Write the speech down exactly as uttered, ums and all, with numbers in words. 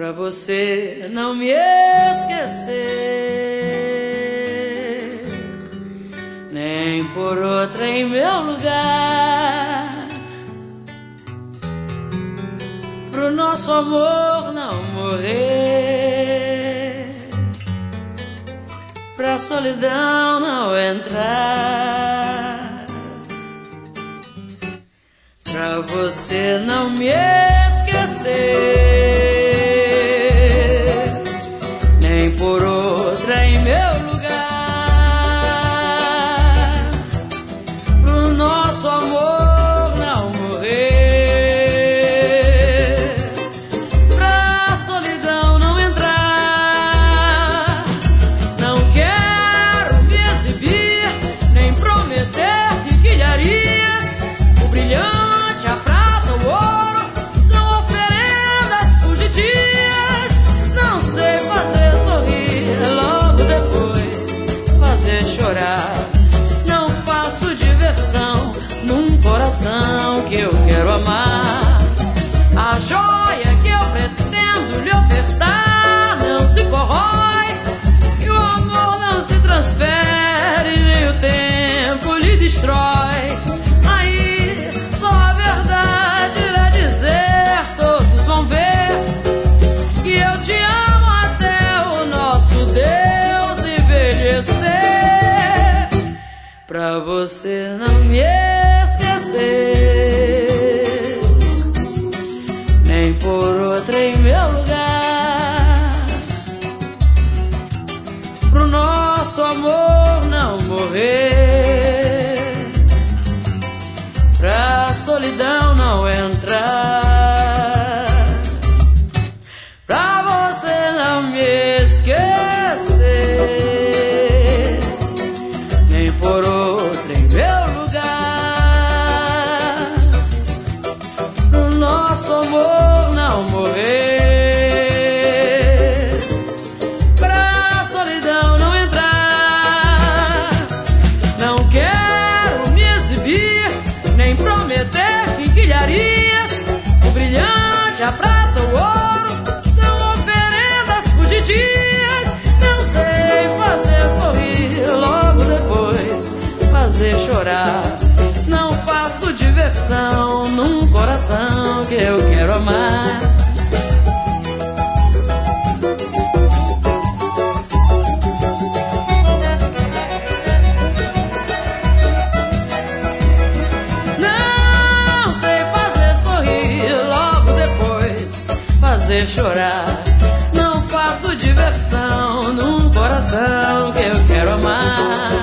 pra você não me esquecer, nem por outra em meu lugar, pro nosso amor não morrer, pra solidão não entrar, pra você não me esquecer, nem por outra em meu lugar, pro nosso amor não morrer, pra solidão não entrar. Não quero me exibir, nem prometer que quilharias, o brilhante, a prata, o ouro são oferendas fugidias. Não sei fazer sorrir, logo depois fazer chorar. Não faço diversão num coração que eu quero amar. A joia que eu pretendo lhe ofertar não se corrói, e o amor não se transfere, nem o tempo lhe destrói. Aí só a verdade irá dizer, todos vão ver, que eu te amo até o nosso Deus envelhecer, pra você não me esquecer, nem por outra em meu lugar, pro nosso amor não morrer, pra solidão não entrar, pra você não me esquecer, nem por outra em meu lugar, pro nosso amor não morrer, pra solidão não entrar. Não quero me exibir, nem prometer quinquilharias, o brilhante, a prata, o ouro são oferendas fugidias. Não sei fazer sorrir, logo depois fazer chorar. Não faço diversão num coração que eu quero amar. Não sei fazer sorrir, logo depois fazer chorar. Não faço diversão num coração que eu quero amar.